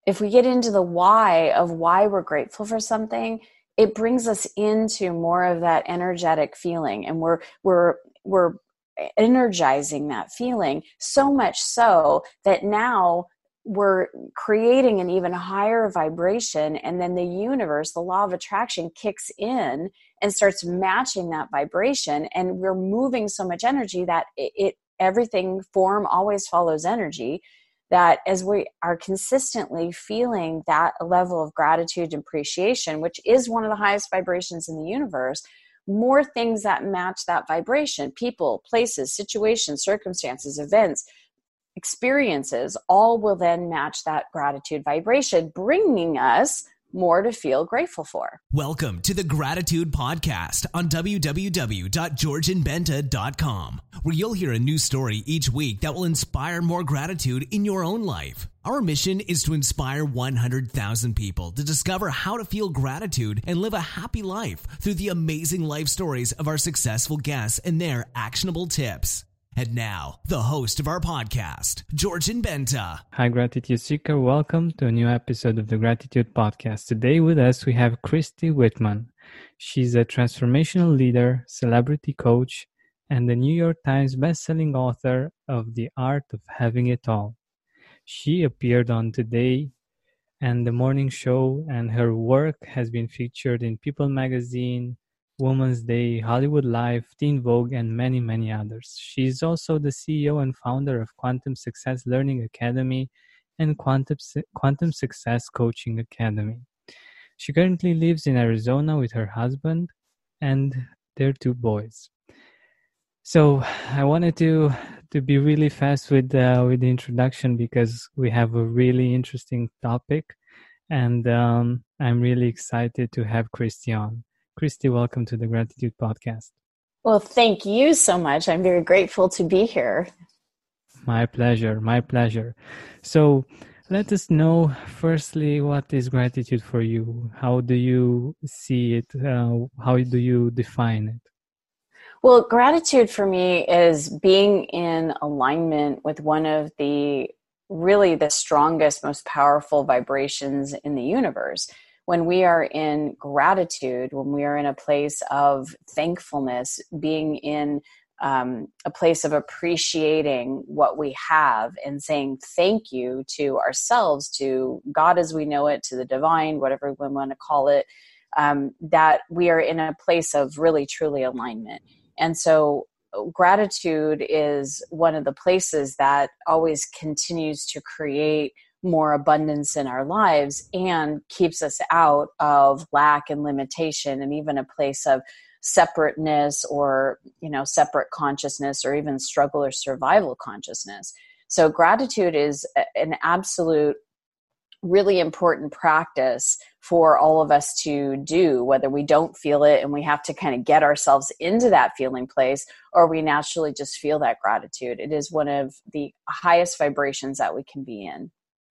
if we get into the why of why we're grateful for something, it brings us into more of that energetic feeling, and we're energizing that feeling so much so that now we're creating an even higher vibration, and then the universe, the law of attraction, kicks in and starts matching that vibration, and we're moving so much energy that everything, form always follows energy, that as we are consistently feeling that level of gratitude and appreciation, which is one of the highest vibrations in the universe, more things that match that vibration, people, places, situations, circumstances, events, experiences, all will then match that gratitude vibration, bringing us more to feel grateful for. Welcome to the Gratitude Podcast on www.georgianbenta.com, where you'll hear a new story each week that will inspire more gratitude in your own life. Our mission is to inspire 100,000 people to discover how to feel gratitude and live a happy life through the amazing life stories of our successful guests and their actionable tips. And now, the host of our podcast, Georgian Benta. Hi, Gratitude Seeker. Welcome to a new episode of the Gratitude Podcast. Today with us, we have Christy Whitman. She's a transformational leader, celebrity coach, and the New York Times bestselling author of The Art of Having It All. She appeared on Today and The Morning Show, and her work has been featured in People magazine, Woman's Day, Hollywood Life, Teen Vogue, and many, many others. She is also the CEO and founder of Quantum Success Learning Academy and Quantum Success Coaching Academy. She currently lives in Arizona with her husband and their 2 boys. So I wanted to be really fast with the introduction because we have a really interesting topic, and I'm really excited to have Christy on. Christy, welcome to the Gratitude Podcast. Well, thank you so much. I'm very grateful to be here. My pleasure, my pleasure. So let us know, firstly, what is gratitude for you? How do you see it? How do you define it? Well, gratitude for me is being in alignment with one of the strongest, most powerful vibrations in the universe. When we are in gratitude, when we are in a place of thankfulness, being in a place of appreciating what we have and saying thank you to ourselves, to God as we know it, to the divine, whatever we want to call it, that we are in a place of really, truly alignment. And so gratitude is one of the places that always continues to create more abundance in our lives and keeps us out of lack and limitation, and even a place of separateness or, separate consciousness, or even struggle or survival consciousness. So gratitude is an absolute, really important practice for all of us to do, whether we don't feel it and we have to kind of get ourselves into that feeling place, or we naturally just feel that gratitude. It is one of the highest vibrations that we can be in.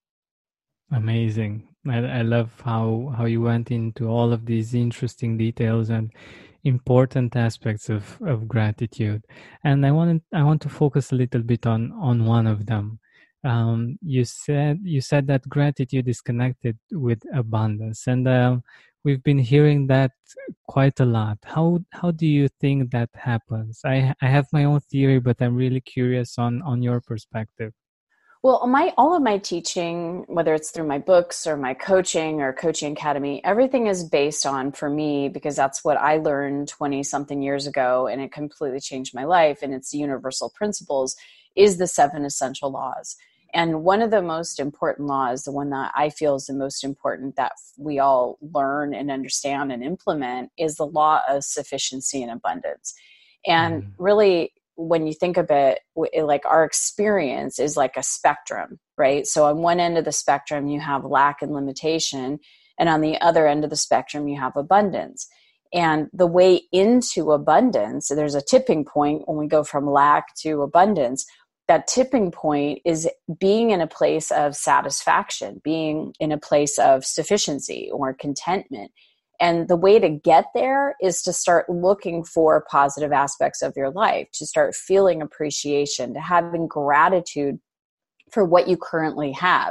Amazing. I love how you went into all of these interesting details and important aspects of gratitude. And I want to focus a little bit on one of them. You said that gratitude is connected with abundance, and we've been hearing that quite a lot. How do you think that happens? I have my own theory, but I'm really curious on your perspective. Well, all of my teaching, whether it's through my books or my coaching or coaching academy, everything is based on, for me, because that's what I learned 20-something years ago, and it completely changed my life, and it's the universal principles, is the 7 essential laws. And one of the most important laws, the one that I feel is the most important that we all learn and understand and implement, is the law of sufficiency and abundance. And really, when you think of it, like our experience is like a spectrum, right? So on one end of the spectrum, you have lack and limitation. And on the other end of the spectrum, you have abundance. And the way into abundance, there's a tipping point when we go from lack to abundance. That tipping point is being in a place of satisfaction, being in a place of sufficiency or contentment. And the way to get there is to start looking for positive aspects of your life, to start feeling appreciation, to having gratitude for what you currently have.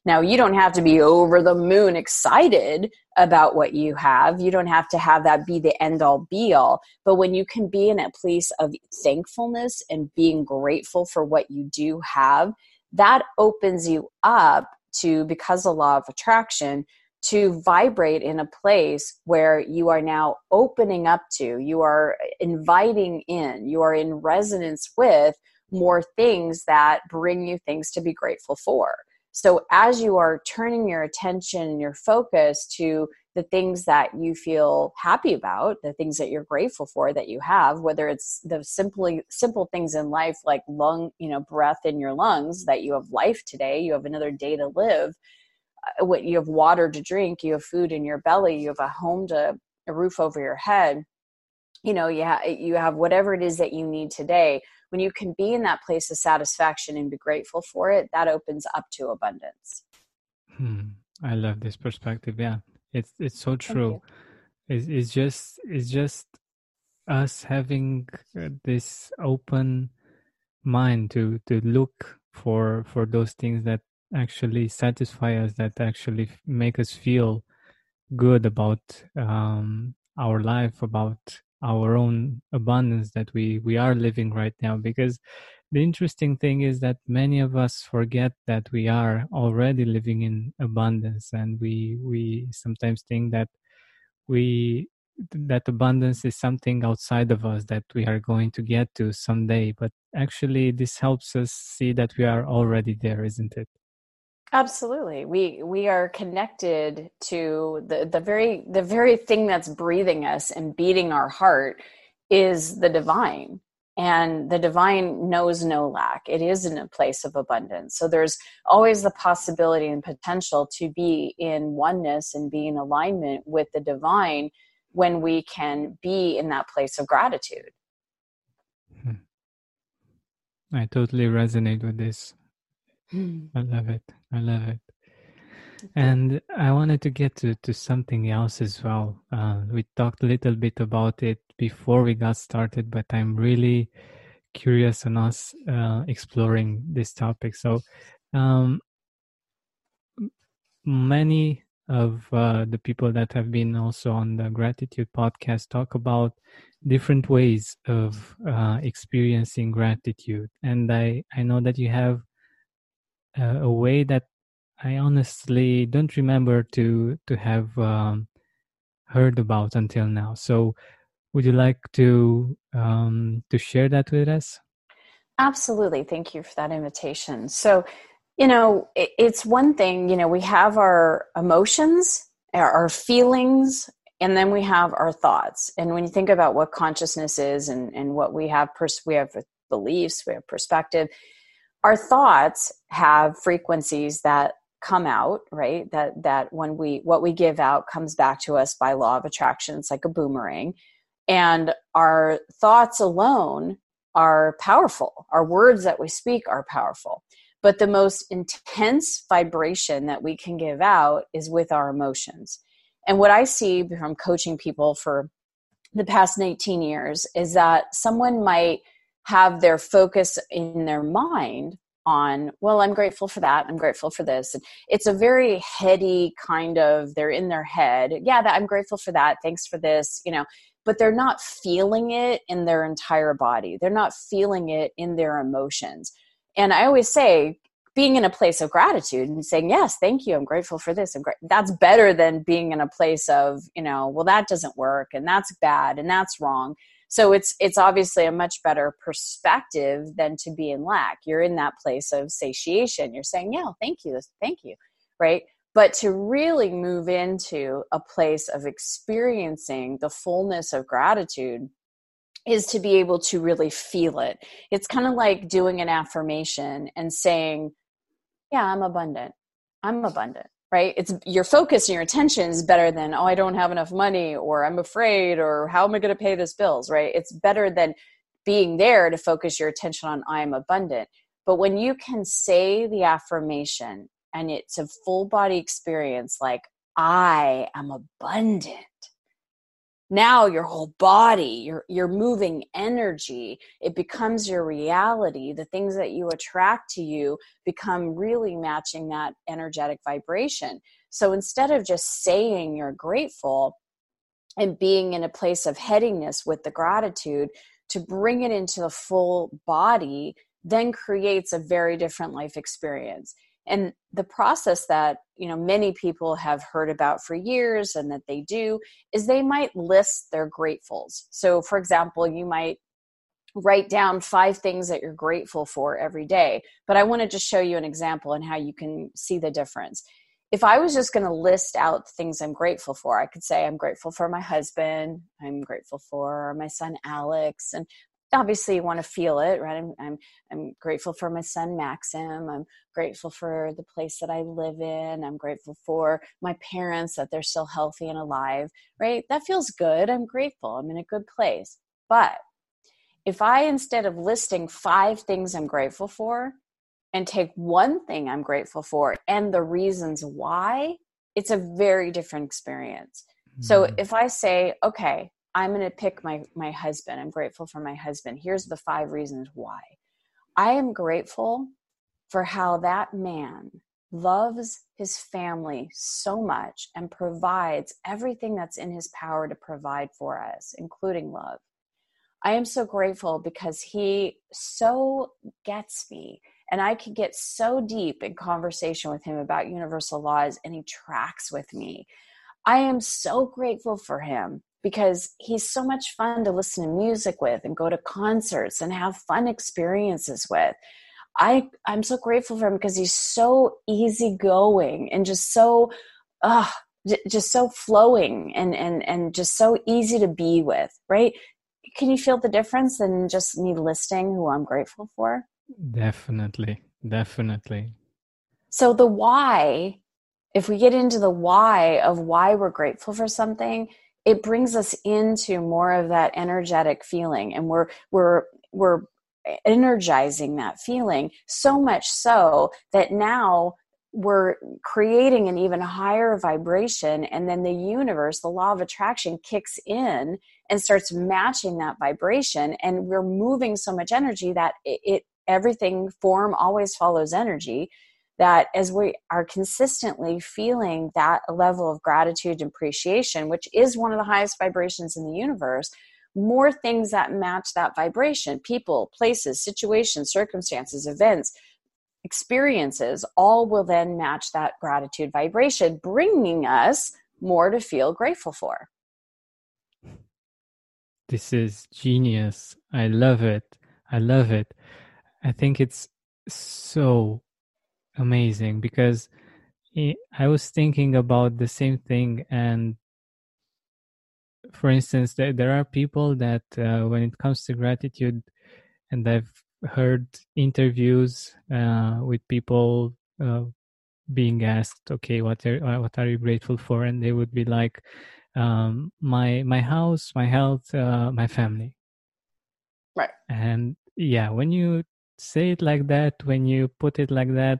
Now, you don't have to be over the moon excited about what you have. You don't have to have that be the end all be all. But when you can be in a place of thankfulness and being grateful for what you do have, that opens you up to, because of law of attraction, to vibrate in a place where you are now opening up to, you are inviting in, you are in resonance with more things that bring you things to be grateful for. So as you are turning your attention and your focus to the things that you feel happy about, the things that you're grateful for that you have, whether it's the simple things in life like breath in your lungs, that you have life today, you have another day to live, you have water to drink, you have food in your belly, you have a roof over your head, you have whatever it is that you need today. When you can be in that place of satisfaction and be grateful for it, that opens up to abundance. I love this perspective. Yeah, it's so true. It's just us having this open mind to look for those things that actually satisfy us, that actually make us feel good about our life, about our own abundance that we are living right now. Because the interesting thing is that many of us forget that we are already living in abundance, and we sometimes think that that abundance is something outside of us that we are going to get to someday. But actually, this helps us see that we are already there, isn't it? Absolutely. We are connected to the very thing that's breathing us and beating our heart is the divine. And the divine knows no lack. It is in a place of abundance. So there's always the possibility and potential to be in oneness and be in alignment with the divine when we can be in that place of gratitude. I totally resonate with this. I love it. And I wanted to get to something else as well. We talked a little bit about it before we got started, but I'm really curious on us exploring this topic. So many of the people that have been also on the Gratitude podcast talk about different ways of experiencing gratitude. And I know that you have a way that I honestly don't remember to have heard about until now. So would you like to share that with us? Absolutely. Thank you for that invitation. So, it's one thing, we have our emotions, our feelings, and then we have our thoughts. And when you think about what consciousness is and what we have, we have beliefs, we have perspective. Our thoughts have frequencies that come out, right? That what we give out comes back to us by law of attraction. It's like a boomerang. And our thoughts alone are powerful. Our words that we speak are powerful. But the most intense vibration that we can give out is with our emotions. And what I see from coaching people for the past 18 years is that someone might have their focus in their mind on, well, I'm grateful for that, I'm grateful for this. And it's a very heady kind of, they're in their head, I'm grateful for that, thanks for this, but they're not feeling it in their entire body. They're not feeling it in their emotions. And I always say, being in a place of gratitude and saying, yes, thank you, I'm grateful for this, that's better than being in a place of, well, that doesn't work, and that's bad, and that's wrong. So it's obviously a much better perspective than to be in lack. You're in that place of satiation. You're saying, yeah, thank you, right? But to really move into a place of experiencing the fullness of gratitude is to be able to really feel it. It's kind of like doing an affirmation and saying, yeah, I'm abundant, right? It's your focus and your attention is better than, I don't have enough money, or I'm afraid, or how am I going to pay this bills, right? It's better than being there to focus your attention on I am abundant. But when you can say the affirmation and it's a full body experience, like I am abundant, Now your whole body, you're moving energy. It becomes your reality. The things that you attract to you become really matching that energetic vibration. So instead of just saying you're grateful and being in a place of headiness with the gratitude, to bring it into the full body then creates a very different life experience. And the process that, many people have heard about for years and that they do is they might list their gratefuls. So for example, you might write down 5 things that you're grateful for every day. But I want to just show you an example and how you can see the difference. If I was just going to list out things I'm grateful for, I could say I'm grateful for my husband, I'm grateful for my son Alex, and obviously you want to feel it, right? I'm grateful for my son Maxim. I'm grateful for the place that I live in. I'm grateful for my parents, that they're still healthy and alive, right? That feels good. I'm grateful. I'm in a good place. But if I, instead of listing 5 things I'm grateful for, and take one thing I'm grateful for and the reasons why, it's a very different experience. So if I say, okay, I'm going to pick my husband. I'm grateful for my husband. Here's the 5 reasons why. I am grateful for how that man loves his family so much and provides everything that's in his power to provide for us, including love. I am so grateful because he so gets me, and I can get so deep in conversation with him about universal laws, and he tracks with me. I am so grateful for him because he's so much fun to listen to music with and go to concerts and have fun experiences with. I'm so grateful for him because he's so easygoing and just so flowing and just so easy to be with, right? Can you feel the difference in just me listing who I'm grateful for? Definitely. So the why, if we get into the why of why we're grateful for something, it brings us into more of that energetic feeling, and we're energizing that feeling so much so that now we're creating an even higher vibration, and then the universe, the law of attraction, kicks in and starts matching that vibration, and we're moving so much energy that everything, form always follows energy, that as we are consistently feeling that level of gratitude and appreciation, which is one of the highest vibrations in the universe, more things that match that vibration, people, places, situations, circumstances, events, experiences, all will then match that gratitude vibration, bringing us more to feel grateful for. This is genius. I love it. I think it's so amazing because I was thinking about the same thing. And for instance, there are people that when it comes to gratitude, and I've heard interviews with people being asked, okay, what are you grateful for? And they would be like, my house, my health, my family. Right. And yeah, when you say it like that, when you put it like that,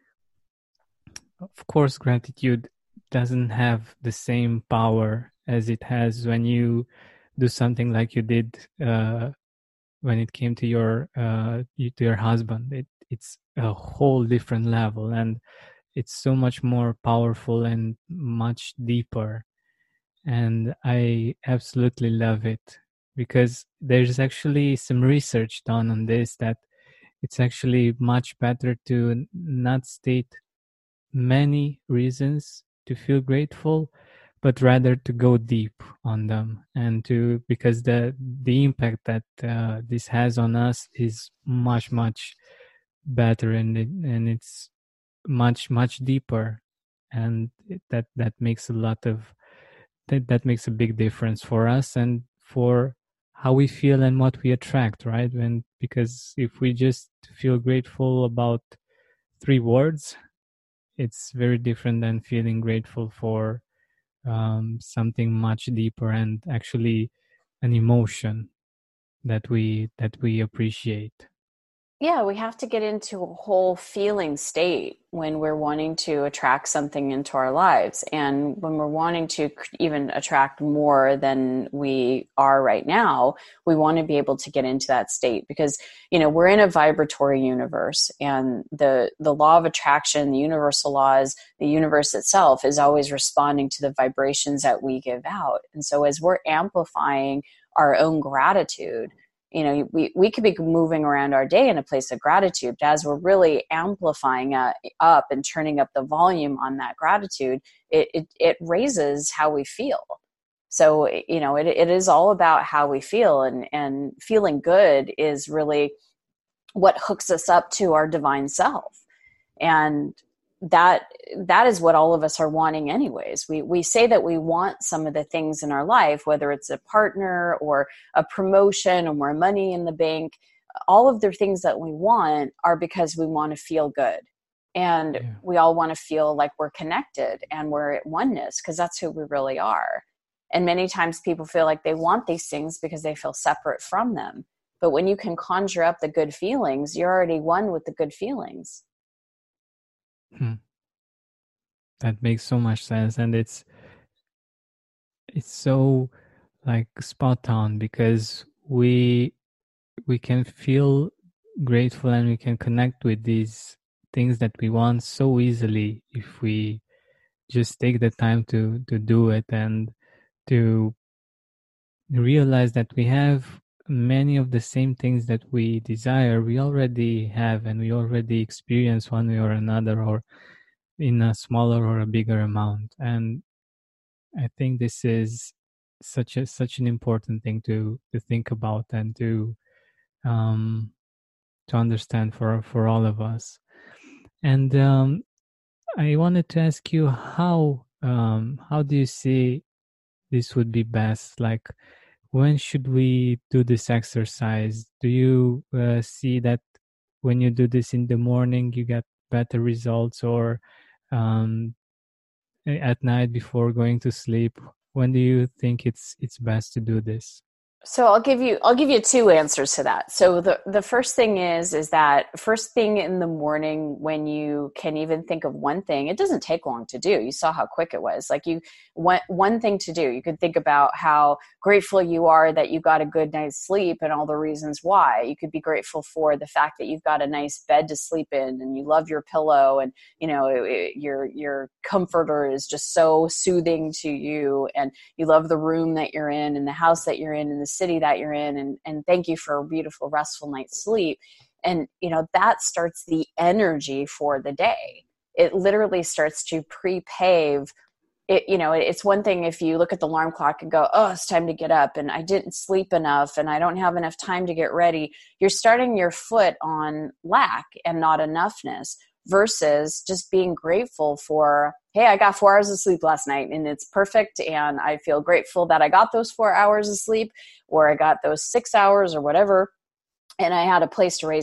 of course, gratitude doesn't have the same power as it has when you do something like you did when it came to your husband. It's a whole different level, and it's so much more powerful and much deeper. And I absolutely love it because there's actually some research done on this, that it's actually much better to not state many reasons to feel grateful, but rather to go deep on them, and because the impact that this has on us is much better, and it's much deeper, and that makes a lot of that makes a big difference for us and for how we feel and what we attract, right? Because if we just feel grateful about 3 words, it's very different than feeling grateful for something much deeper and actually an emotion that we appreciate. Yeah, we have to get into a whole feeling state when we're wanting to attract something into our lives. And when we're wanting to even attract more than we are right now, we want to be able to get into that state because, we're in a vibratory universe, and the law of attraction, the universal laws, the universe itself is always responding to the vibrations that we give out. And so as we're amplifying our own gratitude, we could be moving around our day in a place of gratitude. As we're really amplifying up and turning up the volume on that gratitude, it raises how we feel. So, it is all about how we feel, and feeling good is really what hooks us up to our divine self. And that is what all of us are wanting anyways. We say that we want some of the things in our life, whether it's a partner or a promotion or more money in the bank. All of the things that we want are because we want to feel good. And we all want to feel like we're connected and we're at oneness, because that's who we really are. And many times people feel like they want these things because they feel separate from them. But when you can conjure up the good feelings, you're already one with the good feelings. That makes so much sense, and it's so like spot on, because we can feel grateful and we can connect with these things that we want so easily if we just take the time to do it, and to realize that we have many of the same things that we desire, we already have, and we already experience one way or another, or in a smaller or a bigger amount. And I think this is such an important thing to think about, and to understand for all of us. And I wanted to ask you, how do you see this would be best? Like, when should we do this exercise? Do you see that when you do this in the morning, you get better results, or at night before going to sleep? When do you think it's best to do this? So I'll give you two answers to that. So the first thing is that first thing in the morning, when you can even think of one thing, it doesn't take long to do. You saw how quick it was. Like, you want one thing to do. You could think about how grateful you are that you got a good night's sleep and all the reasons why. You could be grateful for the fact that you've got a nice bed to sleep in, and you love your pillow, and your comforter is just so soothing to you, and you love the room that you're in, and the house that you're in, and the city that you're in, and thank you for a beautiful, restful night's sleep. And that starts the energy for the day. It literally starts to pre-pave it. It's one thing if you look at the alarm clock and go, oh, it's time to get up, and I didn't sleep enough, and I don't have enough time to get ready. You're starting your foot on lack and not enoughness, versus just being grateful for, hey, I got 4 hours of sleep last night and it's perfect, and I feel grateful that I got those 4 hours of sleep, or I got those 6 hours or whatever, and I had a place to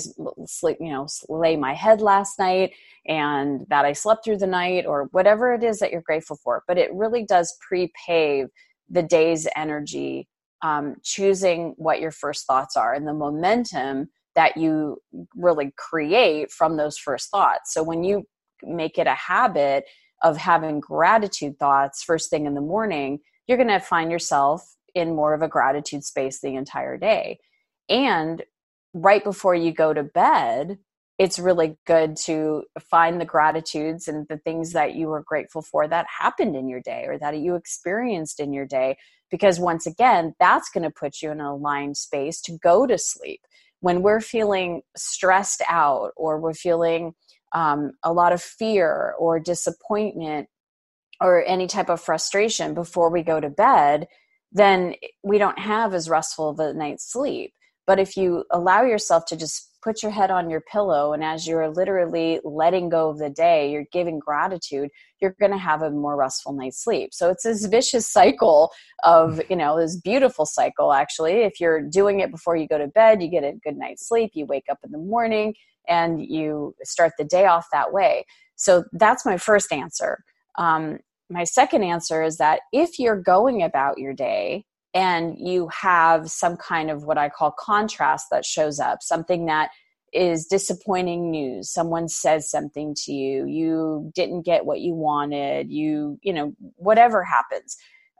lay my head last night, and that I slept through the night, or whatever it is that you're grateful for. But it really does pre-pave the day's energy, choosing what your first thoughts are and the momentum that you really create from those first thoughts. So when you make it a habit of having gratitude thoughts first thing in the morning, you're going to find yourself in more of a gratitude space the entire day. And right before you go to bed, it's really good to find the gratitudes and the things that you were grateful for that happened in your day, or that you experienced in your day. Because once again, that's going to put you in an aligned space to go to sleep. When we're feeling stressed out, or we're feeling a lot of fear or disappointment or any type of frustration before we go to bed, then we don't have as restful of a night's sleep. But if you allow yourself to just put your head on your pillow, and as you're literally letting go of the day, you're giving gratitude, you're going to have a more restful night's sleep. So it's this vicious cycle of, this beautiful cycle, actually. If you're doing it before you go to bed, you get a good night's sleep, you wake up in the morning, and you start the day off that way. So that's my first answer. My second answer is that if you're going about your day and you have some kind of what I call contrast that shows up, something that is disappointing news. Someone says something to you, you didn't get what you wanted, whatever happens.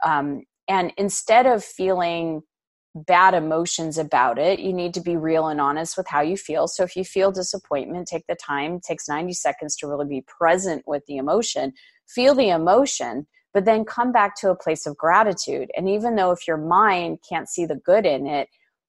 And instead of feeling bad emotions about it, you need to be real and honest with how you feel. So if you feel disappointment, take the time. It takes 90 seconds to really be present with the emotion, feel the emotion, but then come back to a place of gratitude. And even though if your mind can't see the good in it,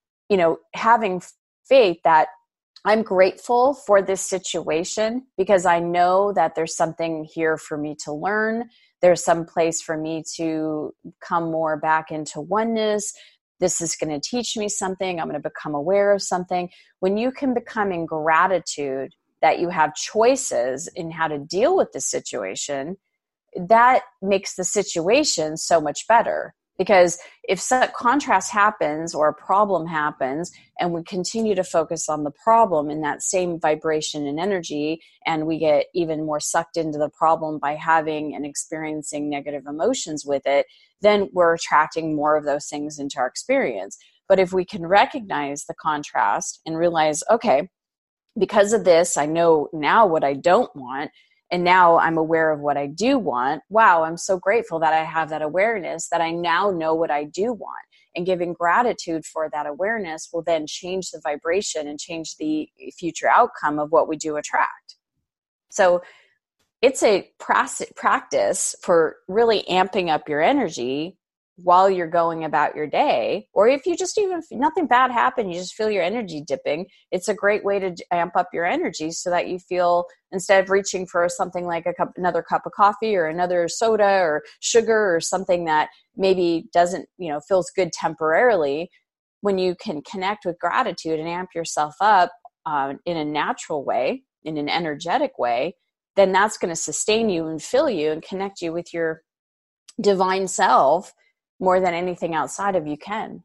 having faith that I'm grateful for this situation because I know that there's something here for me to learn. There's some place for me to come more back into oneness. This is going to teach me something. I'm going to become aware of something. When you can become in gratitude that you have choices in how to deal with the situation, that makes the situation so much better. Because if some contrast happens or a problem happens and we continue to focus on the problem in that same vibration and energy, and we get even more sucked into the problem by having and experiencing negative emotions with it, then we're attracting more of those things into our experience. But if we can recognize the contrast and realize, okay, because of this, I know now what I don't want, and now I'm aware of what I do want. Wow, I'm so grateful that I have that awareness, that I now know what I do want. And giving gratitude for that awareness will then change the vibration and change the future outcome of what we do attract. So it's a practice for really amping up your energy while you're going about your day. Or if you just even, nothing bad happened, you just feel your energy dipping, it's a great way to amp up your energy so that you feel, instead of reaching for something like another cup of coffee or another soda or sugar or something that maybe doesn't, feels good temporarily, when you can connect with gratitude and amp yourself up in a natural way, in an energetic way, then that's going to sustain you and fill you and connect you with your divine self more than anything outside of you can.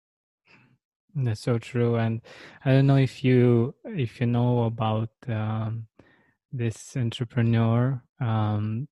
That's so true. And I don't know if you know about this entrepreneur. Come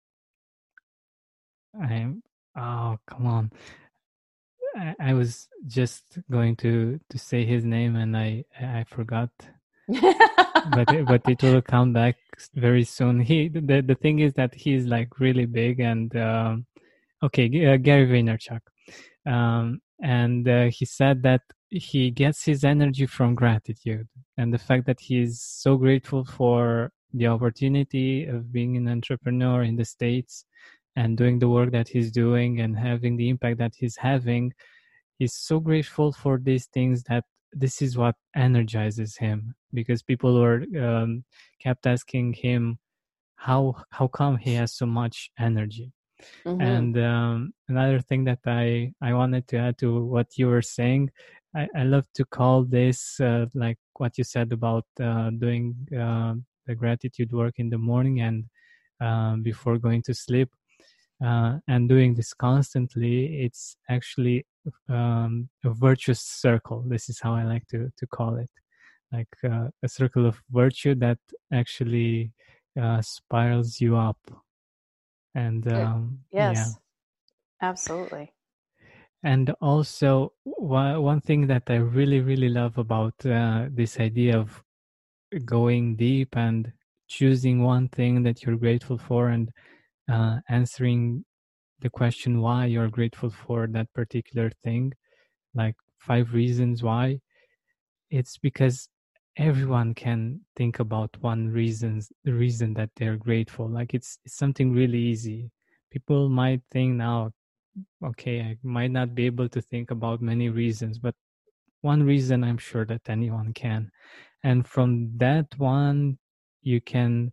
on. I was just going to say his name and I forgot. but it will come back very soon. The thing is that he's like really big and Gary Vaynerchuk, and he said that he gets his energy from gratitude, and the fact that he's so grateful for the opportunity of being an entrepreneur in the States and doing the work that he's doing and having the impact that he's having. He's so grateful for these things that this is what energizes him, because people were kept asking him how come he has so much energy. Mm-hmm. And another thing that I wanted to add to what you were saying, I love to call this like what you said about doing the gratitude work in the morning and before going to sleep, and doing this constantly. It's actually a virtuous circle. This is how I like to call it, like a circle of virtue that actually spirals you up. And yes, yeah. Absolutely. And also one thing that I really, really love about this idea of going deep and choosing one thing that you're grateful for and answering the question why you're grateful for that particular thing, like 5 reasons why. It's because everyone can think about the reason that they're grateful. Like it's something really easy. People might think now, okay, I might not be able to think about many reasons, but one reason I'm sure that anyone can. And from that one, you can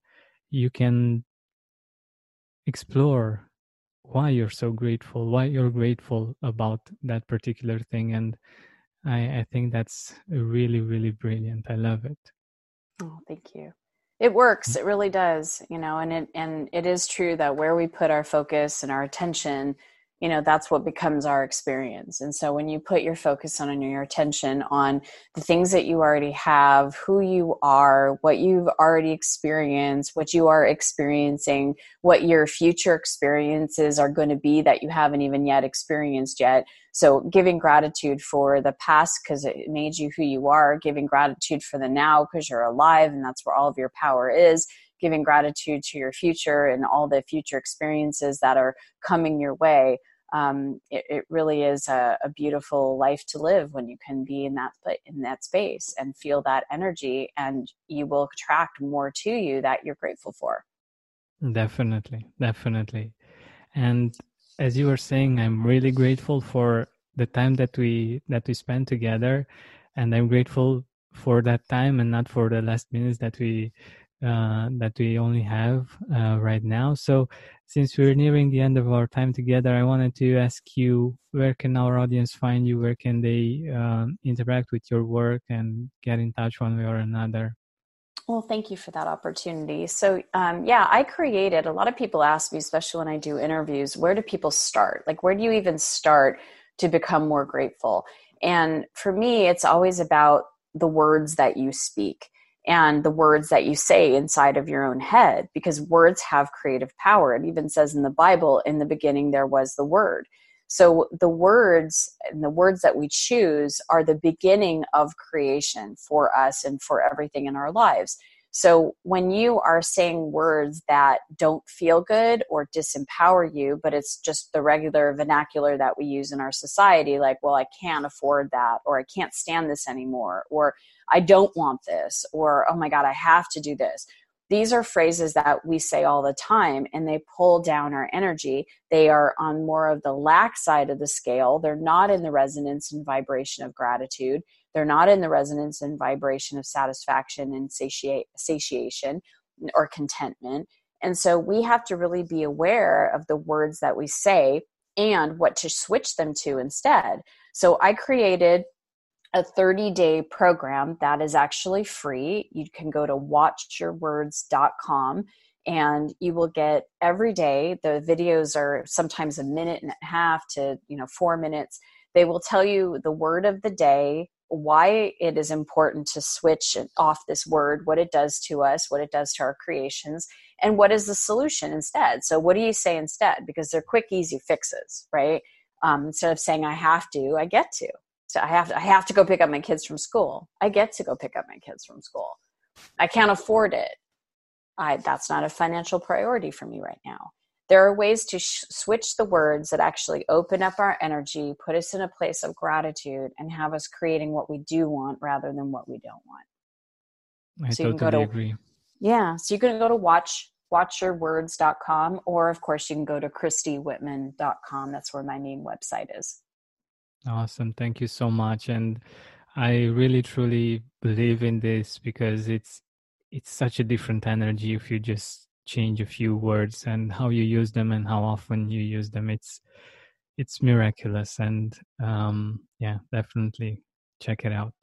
explore why you're so grateful, why you're grateful about that particular thing. And I think that's really, really brilliant. I love it. Oh, thank you. It works. It really does, and it is true that where we put our focus and our attention, that's what becomes our experience. And so when you put your focus on and your attention on the things that you already have, who you are, what you've already experienced, what you are experiencing, what your future experiences are going to be that you haven't even yet experienced yet. So giving gratitude for the past because it made you who you are, giving gratitude for the now because you're alive and that's where all of your power is, giving gratitude to your future and all the future experiences that are coming your way. It really is a beautiful life to live when you can be in that space and feel that energy, and you will attract more to you that you're grateful for. Definitely. And as you were saying, I'm really grateful for the time that we spent together, and I'm grateful for that time and not for the last minutes that we only have right now. So since we're nearing the end of our time together, I wanted to ask you, where can our audience find you? Where can they interact with your work and get in touch one way or another? Well, thank you for that opportunity. So, I created, a lot of people ask me, especially when I do interviews, where do people start? Like, where do you even start to become more grateful? And for me, it's always about the words that you speak and the words that you say inside of your own head, because words have creative power. It even says in the Bible, in the beginning, there was the Word. So the words and the words that we choose are the beginning of creation for us and for everything in our lives. So when you are saying words that don't feel good or disempower you, but it's just the regular vernacular that we use in our society, like, well, I can't afford that, or I can't stand this anymore, or I don't want this, or, oh my God, I have to do this. These are phrases that we say all the time, and they pull down our energy. They are on more of the lack side of the scale. They're not in the resonance and vibration of gratitude. They're not in the resonance and vibration of satisfaction and satiation or contentment. And so we have to really be aware of the words that we say and what to switch them to instead. So I created a 30-day program that is actually free. You can go to watchyourwords.com and you will get every day. The videos are sometimes a minute and a half to 4 minutes. They will tell you the word of the day, why it is important to switch off this word, what it does to us, what it does to our creations, and what is the solution instead. So what do you say instead? Because they're quick, easy fixes, right? Instead of saying I have to, I get to. So I have to go pick up my kids from school. I get to go pick up my kids from school. I can't afford it. That's not a financial priority for me right now. There are ways to switch the words that actually open up our energy, put us in a place of gratitude, and have us creating what we do want rather than what we don't want. I totally agree. Yeah. So you can go to watchyourwords.com, or of course you can go to christywhitman.com. That's where my main website is. Awesome. Thank you so much. And I really, truly believe in this, because it's such a different energy if you just change a few words and how you use them and how often you use them. It's miraculous. And definitely check it out.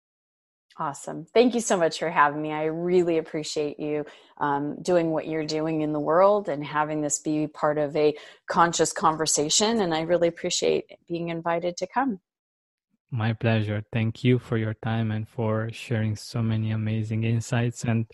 Awesome. Thank you so much for having me. I really appreciate you doing what you're doing in the world and having this be part of a conscious conversation. And I really appreciate being invited to come. My pleasure. Thank you for your time and for sharing so many amazing insights, and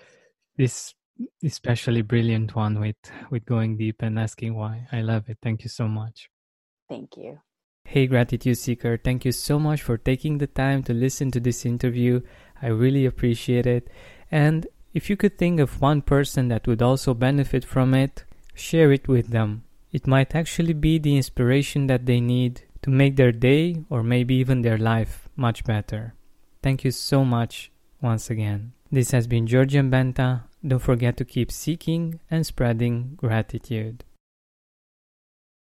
this especially brilliant one with going deep and asking why. I love it. Thank you so much. Thank you. Hey, Gratitude Seeker, thank you so much for taking the time to listen to this interview. I really appreciate it. And if you could think of one person that would also benefit from it, share it with them. It might actually be the inspiration that they need to make their day or maybe even their life much better. Thank you so much once again. This has been Georgian Benta. Don't forget to keep seeking and spreading gratitude.